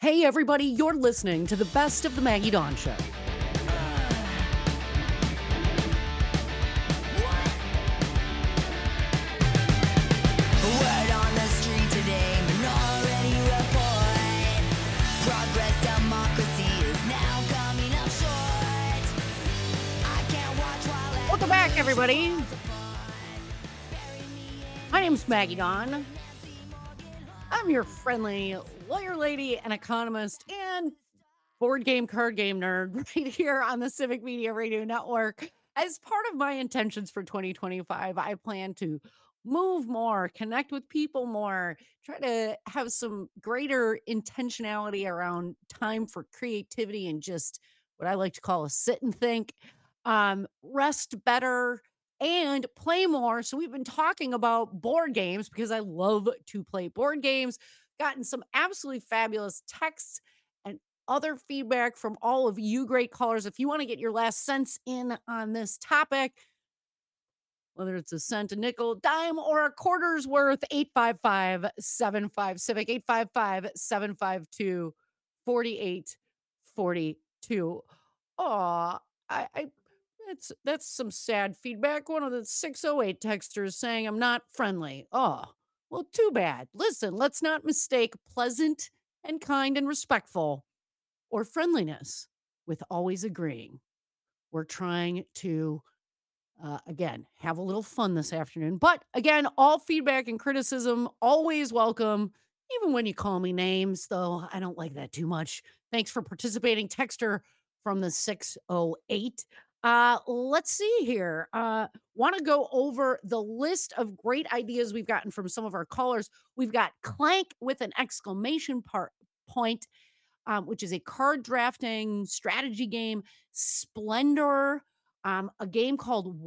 Hey, everybody, you're listening to the best of the Maggie Dawn Show. Word on the street today, Minority Report. Progress democracy is now coming up short. I can't watch while Welcome back, everybody. My name's Maggie Dawn. I'm your friendly lawyer lady and economist and board game, card game nerd right here on the Civic Media Radio Network. As part of my intentions for 2025, I plan to move more, connect with people more, try to have some greater intentionality around time for creativity and just what I like to call a sit and think, rest better, and play more. So, we've been talking about board games because I love to play board games. Gotten some absolutely fabulous texts and other feedback from all of you great callers. If you want to get your last cents in on this topic, whether it's a cent, a nickel, dime, or a quarter's worth, 855 Civic, 855 752 4842. Aw, I that's some sad feedback. One of the 608 texters saying I'm not friendly. Oh, well, too bad. Listen, let's not mistake pleasant and kind and respectful or friendliness with always agreeing. We're trying to, again, have a little fun this afternoon. But again, all feedback and criticism always welcome, even when you call me names, though I don't like that too much. Thanks for participating, texter from the 608. Let's see here. Want to go over the list of great ideas we've gotten from some of our callers. We've got Clank with an exclamation point, which is a card drafting strategy game. Splendor, a game called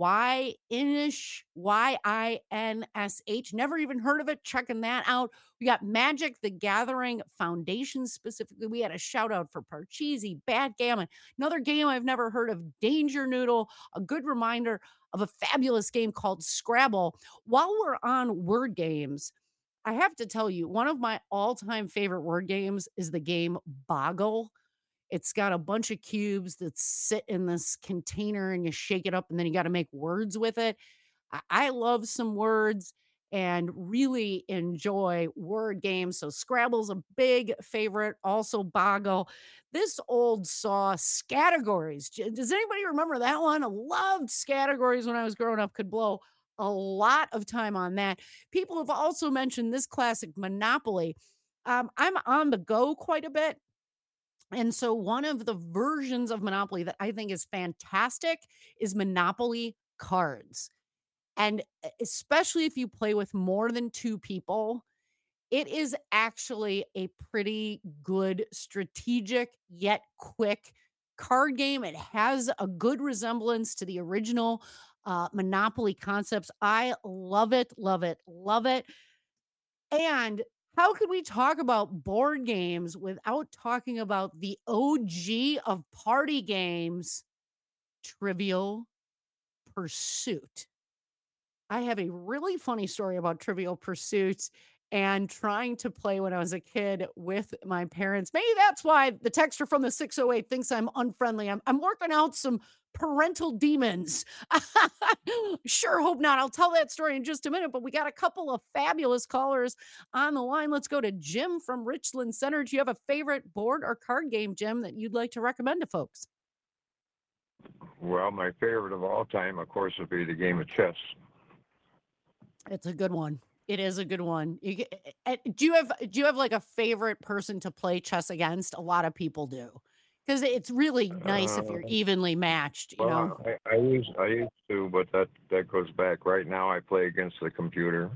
Yinsh. Never even heard of it. Checking that out. We got Magic the Gathering Foundation specifically. We had a shout out for Parcheesi, Backgammon, another game I've never heard of, Danger Noodle, a good reminder of a fabulous game called Scrabble. While we're on word games, I have to tell you, one of my all-time favorite word games is the game Boggle. It's got a bunch of cubes that sit in this container and you shake it up and then you got to make words with it. I love some words and really enjoy word games. So Scrabble's a big favorite. Also Boggle. This old saw Scattergories. Does anybody remember that one? I loved Scattergories when I was growing up. Could blow a lot of time on that. People have also mentioned this classic Monopoly. I'm on the go quite a bit. And so one of the versions of Monopoly that I think is fantastic is Monopoly cards. And especially if you play with more than two people, it is actually a pretty good strategic yet quick card game. It has a good resemblance to the original Monopoly concepts. I love it, love it, love it. And how could we talk about board games without talking about the OG of party games, Trivial Pursuit? I have a really funny story about Trivial Pursuit and trying to play when I was a kid with my parents. Maybe that's why the texter from the 608 thinks I'm unfriendly. I'm working out some parental demons. Sure hope not. I'll tell that story in just a minute, but we got a couple of fabulous callers on the line. Let's go to Jim from Richland Center. Do you have a favorite board or card game, Jim, that you'd like to recommend to folks? Well, my favorite of all time, of course, would be the game of chess. It's a good one. It is a good one. Do you have like a favorite person to play chess against? A lot of people do, because it's really nice if you're Uh, evenly matched. You know. well, I used to, but that goes back. Right now, I play against the computer.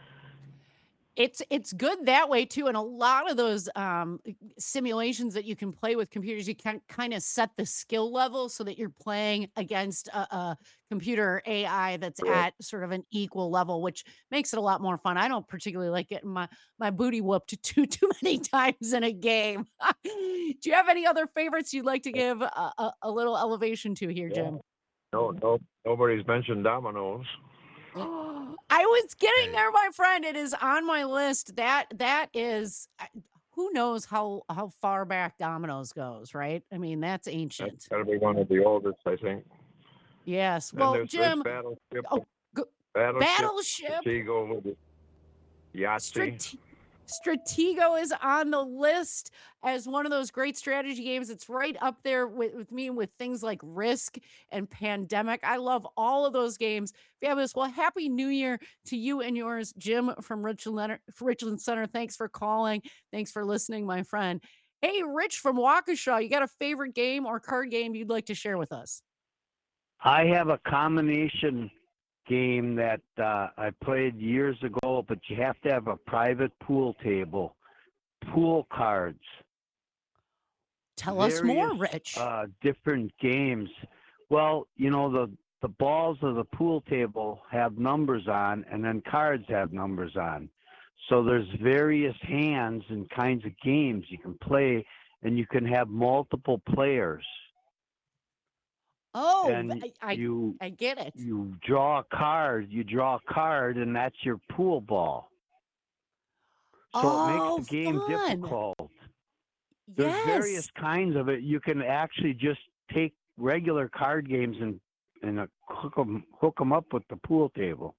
It's good that way too, and a lot of those, simulations that you can play with computers, you can kinda set the skill level so that you're playing against a computer AI that's Correct. at sort of an equal level, which makes it a lot more fun. I don't particularly like getting my booty whooped too many times in a game. Do you have any other favorites you'd like to give a little elevation to here, Yeah. Jim? No, nobody's I dominoes. I was getting there, my friend. It is on my list. That is who knows how far back dominoes goes, right? I mean, that's That's ancient. got to be one of the oldest, I think. Yes. And Well, there's Jim, Battleship, oh, go, Battleship, Battleship Stratego, Yahtzee. Strate Stratego is on the list as one of those great strategy games. It's right up there with me with things like Risk and Pandemic. I love all of those games. Fabulous. Well, happy New Year to you and yours, Jim from Richland Center. Thanks for calling. Thanks for listening, my friend. Hey, Rich from Waukesha, you got a favorite game or card game you'd like to share with us? I have a combination game that I played years ago, but you have to have a private pool table. Pool cards, Tell us various more, Rich. different games. Well, the balls of the pool table have numbers on, and then cards have numbers on. So there's various hands and kinds of games you can play, and you can have multiple players. Oh, And I you I get it. you draw a card, and that's your pool ball. So it makes Oh, the game fun. difficult. There's various Yes. kinds of it. You can actually just take regular card games and hook them up with the pool table.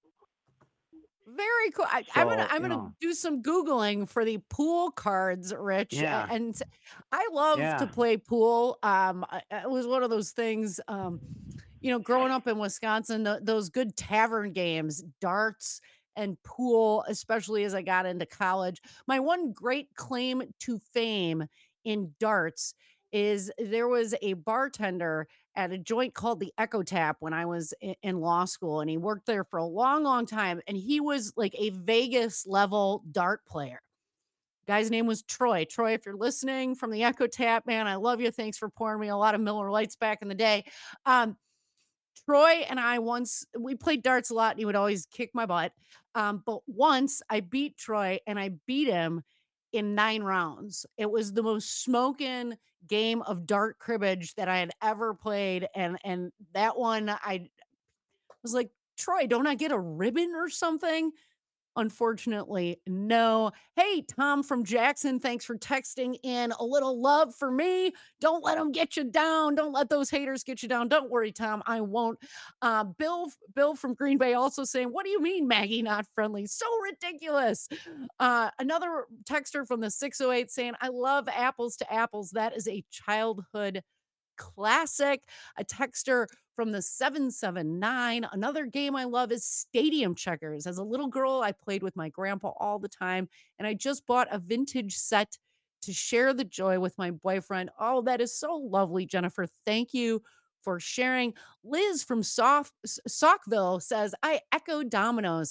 Very cool. I'm gonna So, I'm gonna do some Googling for the pool cards, Rich. yeah, And I love to yeah. play pool. It was one of those things, growing up in Wisconsin, those good tavern games, darts and pool, especially as I got into college. My one great claim to fame in darts is there was a bartender at a joint called the Echo Tap when I was in law school, and he worked there for a long, long time. And he was like a Vegas level dart player. Guy's name was Troy. Troy, if you're listening from the Echo Tap, man, I love you. Thanks for pouring me a lot of Miller Lights back in the day. Um, Troy and I once we played darts a lot, and he would always kick my butt. But once I beat Troy, and I beat him in 9 rounds. It was the most smoking game of dart cribbage that I had ever played, and that one I was like, "Troy, don't I get a ribbon or something?" Unfortunately, no. Hey, Tom from Jackson, thanks for texting in a little love for me. Don't let them get you down. Don't let those haters get you down. Don't worry, Tom. I won't. Bill from Green Bay also saying, "What do you mean, Maggie not friendly? So ridiculous." Another texter from the 608 saying, "I love apples to apples. That is a childhood classic." A texter from the 779. Another game I love is Stadium Checkers. As a little girl, I played with my grandpa all the time, and I just bought a vintage set to share the joy with my boyfriend. Oh, that is so lovely, Jennifer. Thank you for sharing. Liz from Saukville says, "I echo dominoes."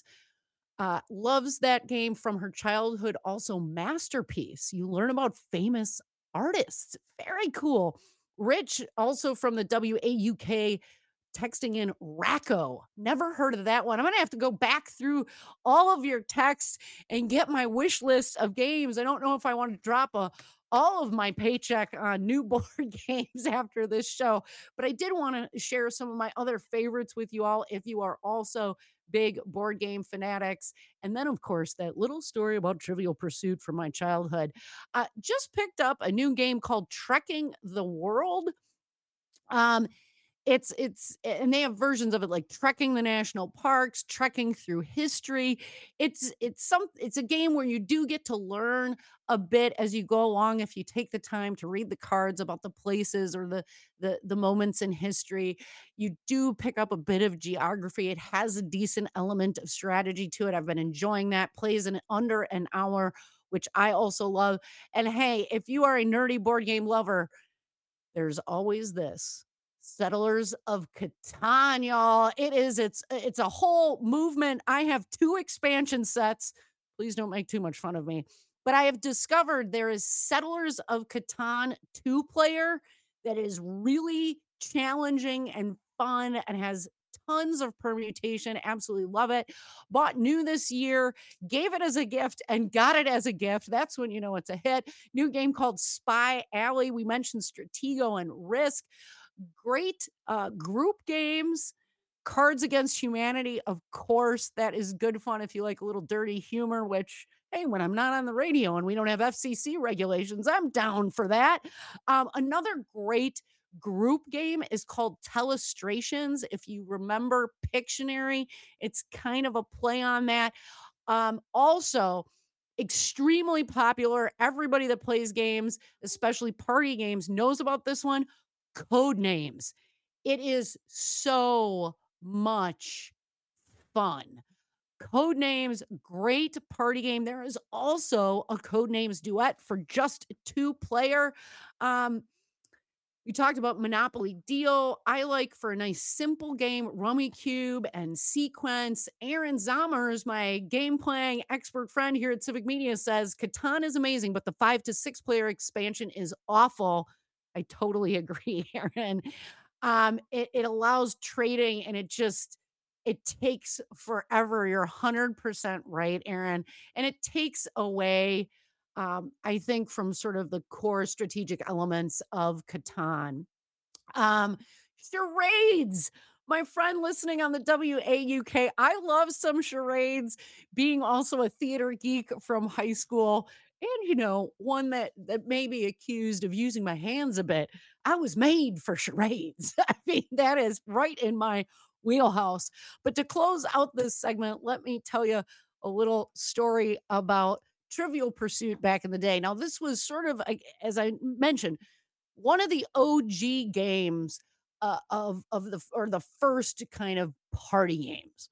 Loves that game from her childhood. Also, Masterpiece. You learn about famous artists. Very cool. Rich, also from the WAUK, texting in Racco. Never heard of that one. I'm gonna have to go back through all of your texts and get my wish list of games. I don't know if I want to drop all of my paycheck on new board games after this show, but I did want to share some of my other favorites with you all if you are also big board game fanatics. And then, of course, that little story about Trivial Pursuit from my childhood. Just picked up a new game called Trekking the World. Um, it's and they have versions of it like trekking the national parks, trekking through history. It's a game where you do get to learn a bit as you go along if you take the time to read the cards about the places or the moments in history. You do pick up a bit of geography. It has a decent element of strategy to it. I've been enjoying that. Plays in under an hour, which I also love. And hey, if you are a nerdy board game lover, there's always this. Settlers of Catan, y'all. It's a whole movement. I have 2 expansion sets. Please don't make too much fun of me. But I have discovered there is Settlers of Catan 2 player that is really challenging and fun and has tons of permutation. Absolutely love it. Bought new this year, gave it as a gift and got it as a gift. That's when you know it's a hit. New game called Spy Alley. We mentioned Stratego and Risk. Great group games. Cards Against Humanity, of course, that is good fun if you like a little dirty humor, which, Hey, when I'm not on the radio and we don't have FCC regulations, I'm down for that. Another great group game is called Telestrations. If you remember Pictionary, it's kind of a play on that. Also, extremely popular. Everybody that plays games, especially party games, knows about this one. Code names. It is so much fun. Code names, great party game. There is also a Code Names duet for just two player. Um, you talked about Monopoly Deal. I like for a nice simple game, Rummy Cube and Sequence. Aaron Zommers, my game playing expert friend here at Civic Media, says Catan is amazing, but the 5 to 6 player expansion is awful. I totally agree, Aaron. It allows trading and it takes forever. You're 100% right, Aaron. And it takes away, I think, from sort of the core strategic elements of Catan. Um, Charades. My friend listening on the WAUK, I love some charades, being also a theater geek from high school and one that may be accused of using my hands a bit. I was made for charades. I mean, that is right in my wheelhouse. But to close out this segment, let me tell you a little story about Trivial Pursuit back in the day. Now, this was sort of, as I mentioned, one of the OG games of the first kind of party games.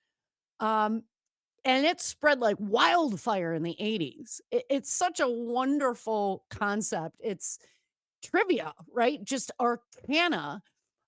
Um, and it spread like wildfire in the 80s. It's such a wonderful concept. It's trivia, right? Just arcana.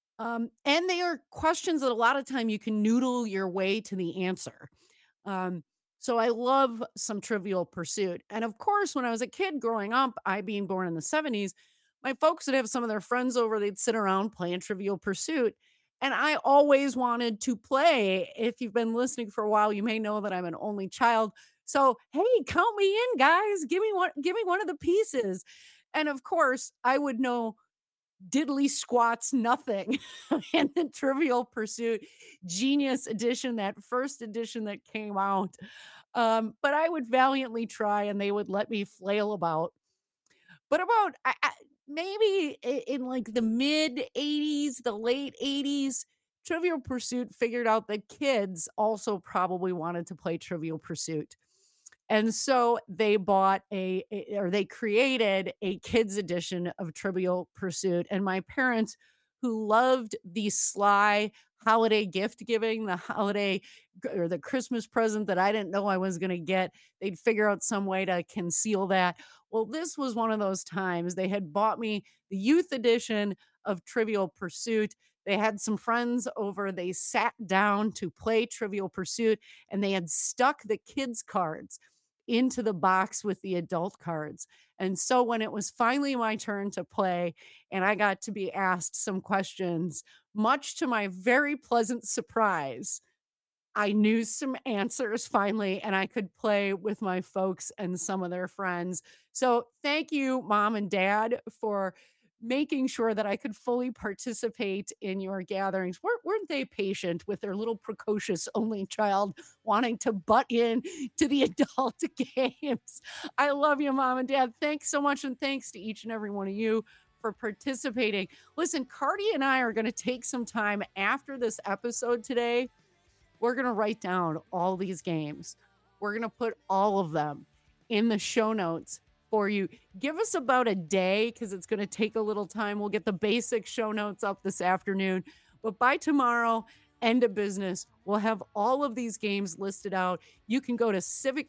And they are questions that a lot of time you can noodle your way to the answer. Um, so I love some Trivial Pursuit. And of course, when I was a kid growing up, I being born in the 70s, my folks would have some of their friends over, they'd sit around playing Trivial Pursuit. And I always wanted to play. If you've been listening for a while, you may know that I'm an only child. So, hey, count me in, guys. Give me one of the pieces. And of course, I would know diddly squats nothing in the Trivial Pursuit Genius Edition, that first edition that came out. But I would valiantly try and they would let me flail about. But about maybe in like the mid 80s, the late 80s, Trivial Pursuit figured out that kids also probably wanted to play Trivial Pursuit. And so they bought or they created a kids edition of Trivial Pursuit. And my parents, who loved the sly holiday gift giving, the holiday or the Christmas present that I didn't know I was going to get, they'd figure out some way to conceal that. Well, this was one of those times. They had bought me the youth edition of Trivial Pursuit. They had some friends over. They sat down to play Trivial Pursuit and they had stuck the kids' cards into the box with the adult cards. And so when it was finally my turn to play and I got to be asked some questions, much to my very pleasant surprise, I knew some answers finally and I could play with my folks and some of their friends. So thank you, mom and dad, for making sure that I could fully participate in your gatherings. Weren't they patient with their little precocious only child wanting to butt in to the adult games? I love you, mom and dad. Thanks so much. And thanks to each and every one of you for participating. Listen, Cardi and I are going to take some time after this episode today. We're going to write down all these games. We're going to put all of them in the show notes for you. Give us about a day because it's going to take a little time. We'll get the basic show notes up this afternoon. But by tomorrow, end of business, we'll have all of these games listed out. You can go to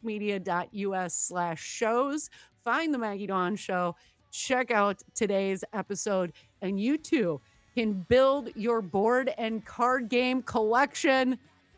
civicmedia.us/shows, find the Maggie Dawn Show, check out today's episode, and you too can build your board and card game collection.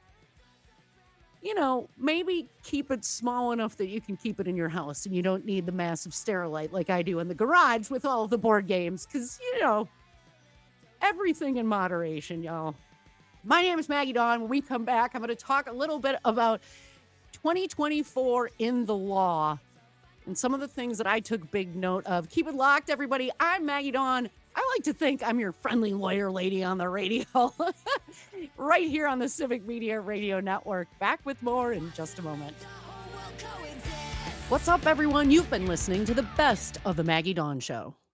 Maybe keep it small enough that you can keep it in your house and you don't need the massive Sterilite like I do in the garage with all of the board games. Because, everything in moderation, y'all. My name is Maggie Dawn. When we come back, I'm going to talk a little bit about 2024 in the law and some of the things that I took big note of. Keep it locked, everybody. I'm Maggie Dawn. I like to think I'm your friendly lawyer lady on the radio. Right here on the Civic Media Radio Network. Back with more in just a moment. The whole world coexist. What's up, everyone? You've been listening to the best of the Maggie Dawn Show.